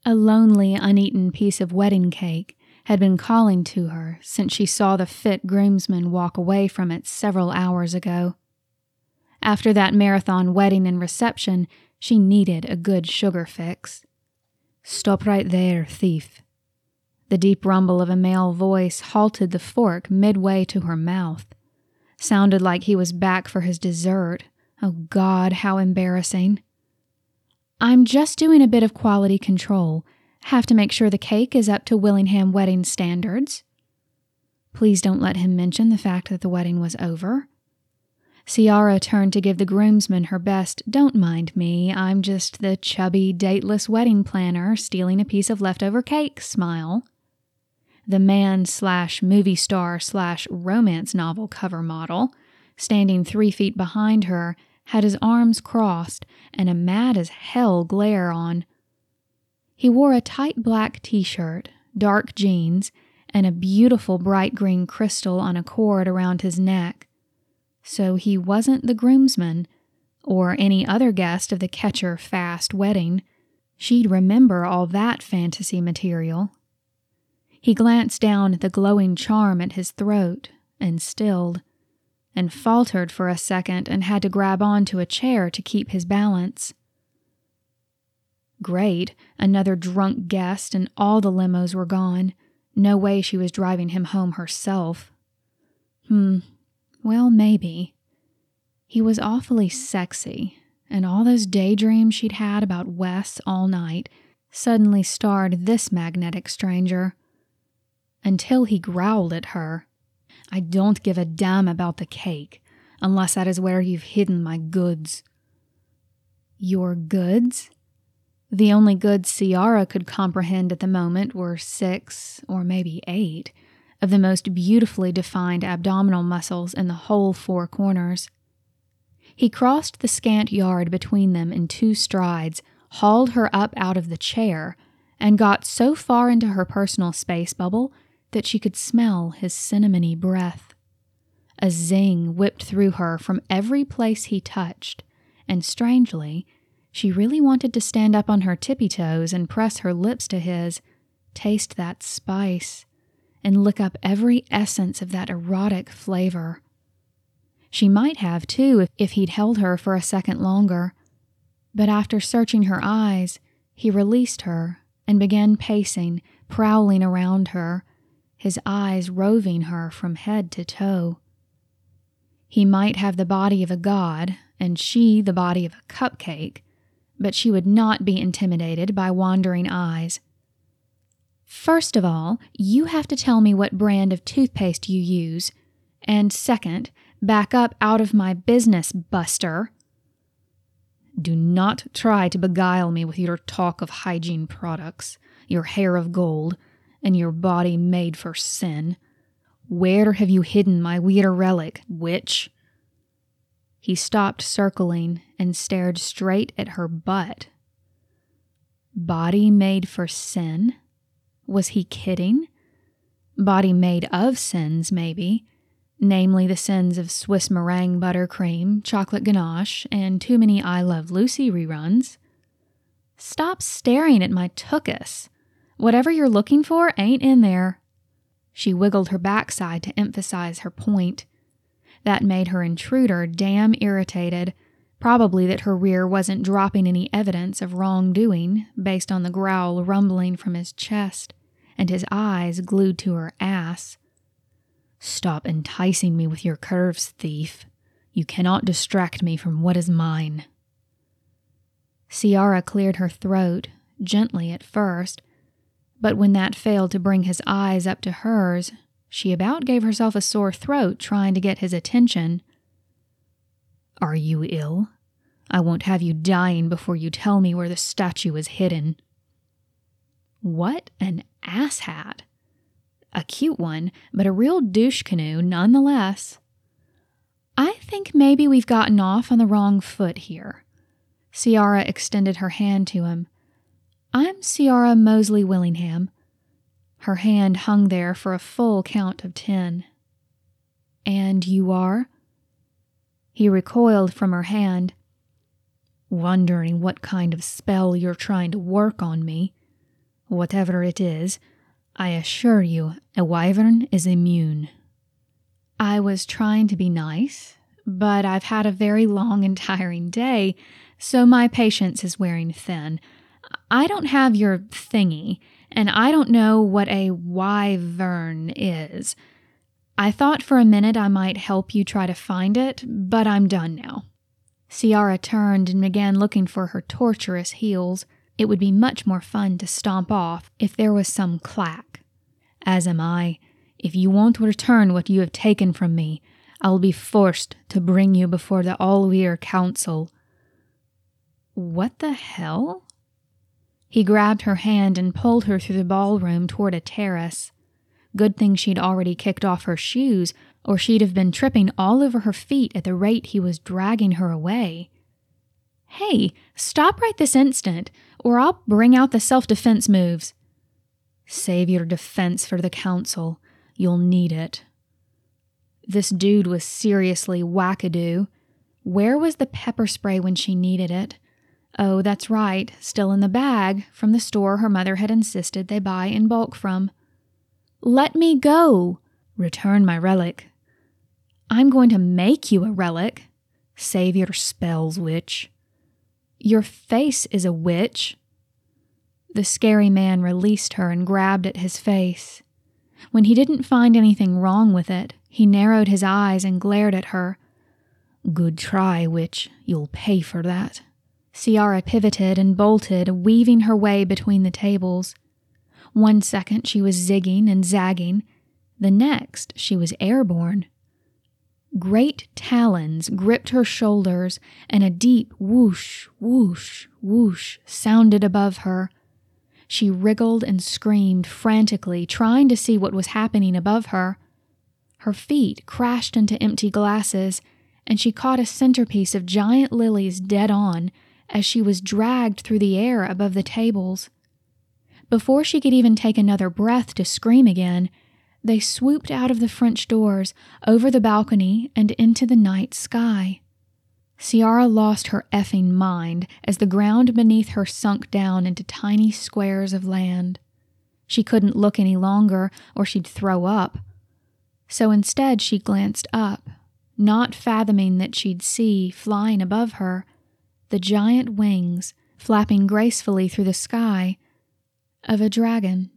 A lonely, uneaten piece of wedding cake had been calling to her since she saw the fit groomsman walk away from it several hours ago. After that marathon wedding and reception, she needed a good sugar fix. "Stop right there, thief." The deep rumble of a male voice halted the fork midway to her mouth. Sounded like he was back for his dessert. Oh God, how embarrassing. "I'm just doing a bit of quality control. Have to make sure the cake is up to Willingham wedding standards." Please don't let him mention the fact that the wedding was over. Ciara turned to give the groomsman her best "don't mind me, I'm just the chubby, dateless wedding planner stealing a piece of leftover cake" smile. The man/movie star/romance novel cover model, standing 3 feet behind her, had his arms crossed and a mad-as-hell glare on. He wore a tight black t-shirt, dark jeans, and a beautiful bright green crystal on a cord around his neck. So he wasn't the groomsman, or any other guest of the Ketcher Fast wedding. She'd remember all that fantasy material. He glanced down at the glowing charm at his throat and stilled, and faltered for a second and had to grab onto a chair to keep his balance. Great, another drunk guest and all the limos were gone. No way she was driving him home herself. Well, maybe. He was awfully sexy, and all those daydreams she'd had about Wes all night suddenly starred this magnetic stranger. Until he growled at her. "I don't give a damn about the cake, unless that is where you've hidden my goods." Your goods? The only goods Ciara could comprehend at the moment were 6, or maybe 8, of the most beautifully defined abdominal muscles in the whole 4 corners. He crossed the scant yard between them in 2 strides, hauled her up out of the chair, and got so far into her personal space bubble that she could smell his cinnamony breath. A zing whipped through her from every place he touched, and strangely, she really wanted to stand up on her tippy toes and press her lips to his, taste that spice, and lick up every essence of that erotic flavor. She might have, too, if he'd held her for a second longer. But after searching her eyes, he released her and began pacing, prowling around her, his eyes roving her from head to toe. He might have the body of a god, and she the body of a cupcake, but she would not be intimidated by wandering eyes. "First of all, you have to tell me what brand of toothpaste you use. And second, back up out of my business, Buster." "Do not try to beguile me with your talk of hygiene products, your hair of gold, and your body made for sin. Where have you hidden my weird relic, witch?" He stopped circling and stared straight at her butt. Body made for sin? Was he kidding? Body made of sins, maybe. Namely the sins of Swiss meringue buttercream, chocolate ganache, and too many I Love Lucy reruns. "Stop staring at my tuchus. Whatever you're looking for ain't in there." She wiggled her backside to emphasize her point. That made her intruder damn irritated, probably that her rear wasn't dropping any evidence of wrongdoing based on the growl rumbling from his chest and his eyes glued to her ass. "Stop enticing me with your curves, thief. You cannot distract me from what is mine." Ciara cleared her throat, gently at first, but when that failed to bring his eyes up to hers, she about gave herself a sore throat trying to get his attention. "Are you ill? I won't have you dying before you tell me where the statue is hidden." What an asshat. A cute one, but a real douche canoe nonetheless. "I think maybe we've gotten off on the wrong foot here." Ciara extended her hand to him. "I'm Ciara Mosley Willingham." Her hand hung there for a full count of 10. "And you are?" He recoiled from her hand. "Wondering what kind of spell you're trying to work on me." Whatever it is, I assure you, a wyvern is immune. I was trying to be nice, but I've had a very long and tiring day, so my patience is wearing thin. I don't have your thingy, and I don't know what a wyvern is. I thought for a minute I might help you try to find it, but I'm done now. Ciara turned and began looking for her torturous heels. It would be much more fun to stomp off if there was some clack. As am I. If you won't return what you have taken from me, I will be forced to bring you before the Alweir Council. What the hell? He grabbed her hand and pulled her through the ballroom toward a terrace. Good thing she'd already kicked off her shoes, or she'd have been tripping all over her feet at the rate he was dragging her away. Hey, stop right this instant, or I'll bring out the self-defense moves. Save your defense for the council. You'll need it. This dude was seriously wackadoo. Where was the pepper spray when she needed it? Oh, that's right, still in the bag from the store her mother had insisted they buy in bulk from. Let me go. Return my relic. I'm going to make you a relic. Save your spells, witch. Your face is a witch. The scary man released her and grabbed at his face. When he didn't find anything wrong with it, he narrowed his eyes and glared at her. Good try, witch. You'll pay for that. Ciara pivoted and bolted, weaving her way between the tables. 1 second she was zigging and zagging. The next she was airborne. Great talons gripped her shoulders, and a deep whoosh, whoosh, whoosh sounded above her. She wriggled and screamed frantically, trying to see what was happening above her. Her feet crashed into empty glasses, and she caught a centerpiece of giant lilies dead on as she was dragged through the air above the tables. Before she could even take another breath to scream again, they swooped out of the French doors, over the balcony, and into the night sky. Ciara lost her effing mind as the ground beneath her sunk down into tiny squares of land. She couldn't look any longer, or she'd throw up. So instead she glanced up, not fathoming that she'd see, flying above her, the giant wings, flapping gracefully through the sky, of a dragon.